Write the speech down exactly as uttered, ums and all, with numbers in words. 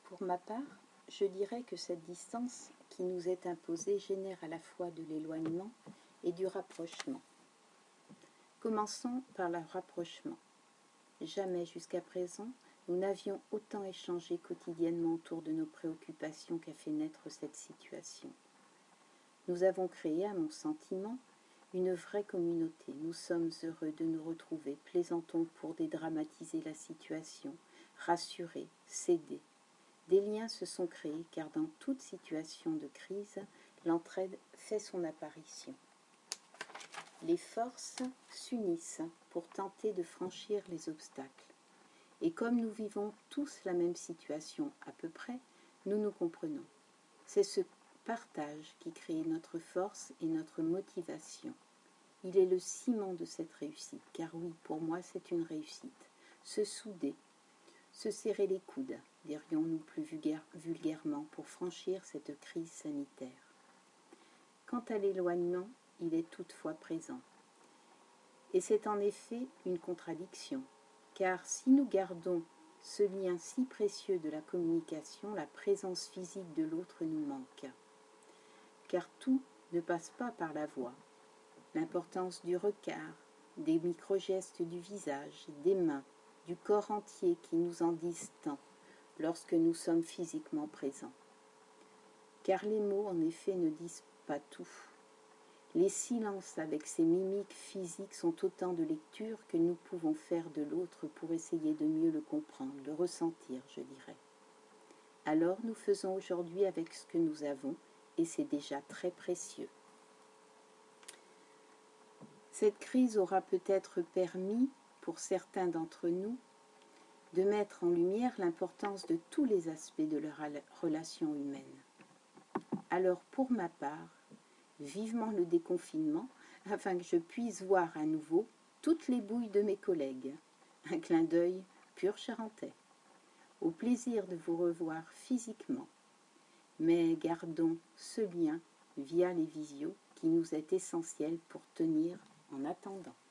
Pour ma part, je dirais que cette distance qui nous est imposée génère à la fois de l'éloignement et du rapprochement. Commençons par le rapprochement. Jamais jusqu'à présent, nous n'avions autant échangé quotidiennement autour de nos préoccupations qu'a fait naître cette situation. Nous avons créé, à mon sentiment, une vraie communauté. Nous sommes heureux de nous retrouver, plaisantons pour dédramatiser la situation, rassurer, s'aider. Des liens se sont créés car dans toute situation de crise, l'entraide fait son apparition. Les forces s'unissent pour tenter de franchir les obstacles. Et comme nous vivons tous la même situation à peu près, nous nous comprenons. C'est ce partage qui crée notre force et notre motivation. Il est le ciment de cette réussite, car oui, pour moi c'est une réussite. Se souder, se serrer les coudes, dirions-nous plus vulgairement, pour franchir cette crise sanitaire. Quant à l'éloignement, il est toutefois présent. Et c'est en effet une contradiction, car si nous gardons ce lien si précieux de la communication, la présence physique de l'autre nous manque. Car tout ne passe pas par la voix. L'importance du regard, des micro-gestes du visage, des mains, du corps entier qui nous en disent tant lorsque nous sommes physiquement présents. Car les mots, en effet, ne disent pas tout. Les silences avec ces mimiques physiques sont autant de lectures que nous pouvons faire de l'autre pour essayer de mieux le comprendre, le ressentir, je dirais. Alors nous faisons aujourd'hui avec ce que nous avons, et c'est déjà très précieux. Cette crise aura peut-être permis, pour certains d'entre nous, de mettre en lumière l'importance de tous les aspects de leur relation humaine. Alors pour ma part, vivement le déconfinement, afin que je puisse voir à nouveau toutes les bouilles de mes collègues. Un clin d'œil pur charentais. Au plaisir de vous revoir physiquement. Mais gardons ce lien via les visios qui nous est essentiel pour tenir en attendant.